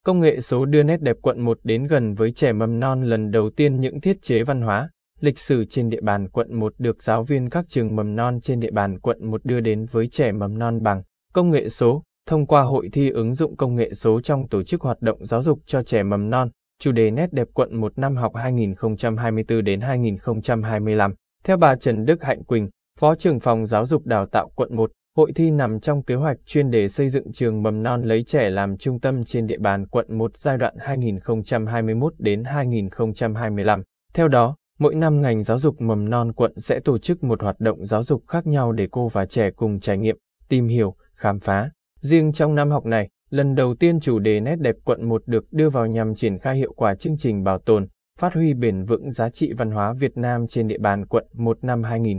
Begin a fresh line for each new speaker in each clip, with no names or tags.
Công nghệ số đưa nét đẹp quận 1 đến gần với trẻ mầm non. Lần đầu tiên những thiết chế văn hóa, lịch sử trên địa bàn quận 1 được giáo viên các trường mầm non trên địa bàn quận 1 đưa đến với trẻ mầm non bằng công nghệ số, thông qua hội thi ứng dụng công nghệ số trong tổ chức hoạt động giáo dục cho trẻ mầm non. Chủ đề nét đẹp quận 1 năm học 2024 đến 2025. Theo bà Trần Đức Hạnh Quỳnh, Phó trưởng phòng Giáo dục Đào tạo quận 1, hội thi nằm trong kế hoạch chuyên đề xây dựng trường mầm non lấy trẻ làm trung tâm trên địa bàn quận 1 giai đoạn 2021 đến 2025. Theo đó, mỗi năm ngành giáo dục mầm non quận sẽ tổ chức một hoạt động giáo dục khác nhau để cô và trẻ cùng trải nghiệm, tìm hiểu, khám phá. Riêng trong năm học này, lần đầu tiên chủ đề nét đẹp quận 1 được đưa vào nhằm triển khai hiệu quả chương trình bảo tồn, phát huy bền vững giá trị văn hóa Việt Nam trên địa bàn quận 1 năm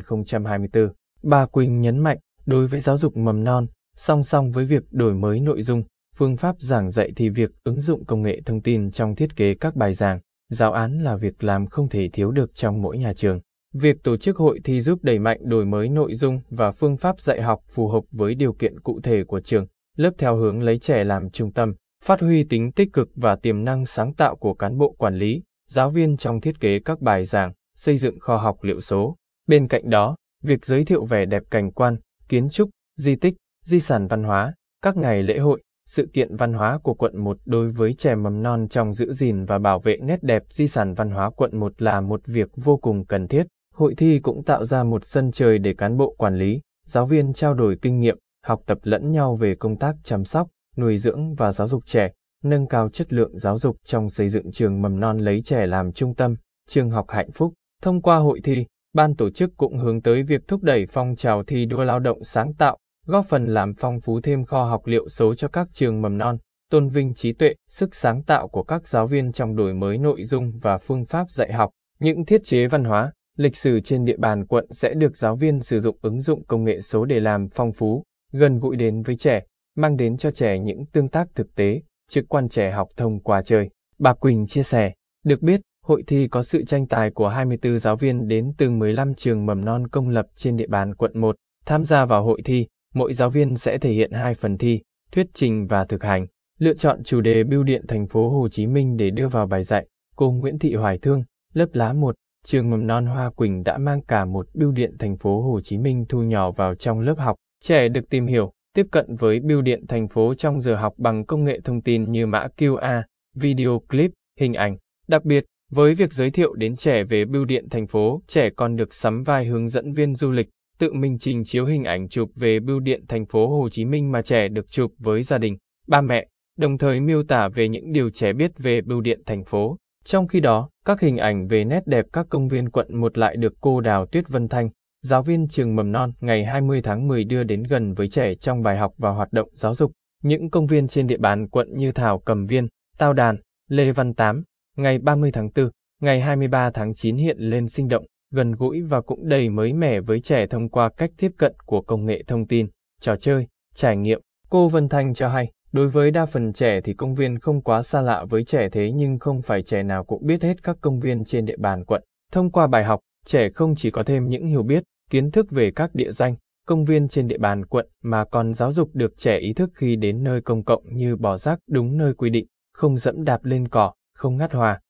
2024. Bà Quỳnh nhấn mạnh, đối với giáo dục mầm non, song song với việc đổi mới nội dung, phương pháp giảng dạy thì việc ứng dụng công nghệ thông tin trong thiết kế các bài giảng, giáo án là việc làm không thể thiếu được trong mỗi nhà trường. Việc tổ chức hội thi giúp đẩy mạnh đổi mới nội dung và phương pháp dạy học phù hợp với điều kiện cụ thể của trường, lớp theo hướng lấy trẻ làm trung tâm, phát huy tính tích cực và tiềm năng sáng tạo của cán bộ quản lý, giáo viên trong thiết kế các bài giảng, xây dựng kho học liệu số. Bên cạnh đó, việc giới thiệu vẻ đẹp cảnh quan, kiến trúc, di tích, di sản văn hóa, các ngày lễ hội, sự kiện văn hóa của quận 1 đối với trẻ mầm non trong giữ gìn và bảo vệ nét đẹp di sản văn hóa quận 1 là một việc vô cùng cần thiết. Hội thi cũng tạo ra một sân chơi để cán bộ quản lý, giáo viên trao đổi kinh nghiệm, học tập lẫn nhau về công tác chăm sóc, nuôi dưỡng và giáo dục trẻ, nâng cao chất lượng giáo dục trong xây dựng trường mầm non lấy trẻ làm trung tâm, trường học hạnh phúc. Thông qua hội thi, ban tổ chức cũng hướng tới việc thúc đẩy phong trào thi đua lao động sáng tạo, góp phần làm phong phú thêm kho học liệu số cho các trường mầm non, tôn vinh trí tuệ, sức sáng tạo của các giáo viên trong đổi mới nội dung và phương pháp dạy học. Những thiết chế văn hóa, lịch sử trên địa bàn quận sẽ được giáo viên sử dụng ứng dụng công nghệ số để làm phong phú, gần gũi đến với trẻ, mang đến cho trẻ những tương tác thực tế, trực quan trẻ học thông qua chơi. Bà Quỳnh chia sẻ, được biết, hội thi có sự tranh tài của 24 giáo viên đến từ 15 trường mầm non công lập trên địa bàn quận 1. Tham gia vào hội thi, mỗi giáo viên sẽ thể hiện 2 phần thi, thuyết trình và thực hành. Lựa chọn chủ đề Bưu điện thành phố Hồ Chí Minh để đưa vào bài dạy. Cô Nguyễn Thị Hoài Thương, lớp lá 1, trường mầm non Hoa Quỳnh đã mang cả một bưu điện thành phố Hồ Chí Minh thu nhỏ vào trong lớp học. Trẻ được tìm hiểu, tiếp cận với bưu điện thành phố trong giờ học bằng công nghệ thông tin như mã QR, video clip, hình ảnh. Đặc biệt, với việc giới thiệu đến trẻ về bưu điện thành phố, trẻ còn được sắm vai hướng dẫn viên du lịch, tự mình trình chiếu hình ảnh chụp về bưu điện thành phố Hồ Chí Minh mà trẻ được chụp với gia đình, ba mẹ, đồng thời miêu tả về những điều trẻ biết về bưu điện thành phố. Trong khi đó, các hình ảnh về nét đẹp các công viên quận 1 lại được cô Đào Tuyết Vân Thanh, giáo viên trường mầm non ngày 20 tháng 10 đưa đến gần với trẻ trong bài học và hoạt động giáo dục. Những công viên trên địa bàn quận như Thảo Cầm Viên, Tao Đàn, Lê Văn Tám, ngày 30 tháng 4, ngày 23 tháng 9 hiện lên sinh động, gần gũi và cũng đầy mới mẻ với trẻ thông qua cách tiếp cận của công nghệ thông tin, trò chơi, trải nghiệm. Cô Vân Thanh cho hay, đối với đa phần trẻ thì công viên không quá xa lạ với trẻ, thế nhưng không phải trẻ nào cũng biết hết các công viên trên địa bàn quận. Thông qua bài học, trẻ không chỉ có thêm những hiểu biết, kiến thức về các địa danh, công viên trên địa bàn quận mà còn giáo dục được trẻ ý thức khi đến nơi công cộng như bỏ rác đúng nơi quy định, không dẫm đạp lên cỏ, không ngắt hoa.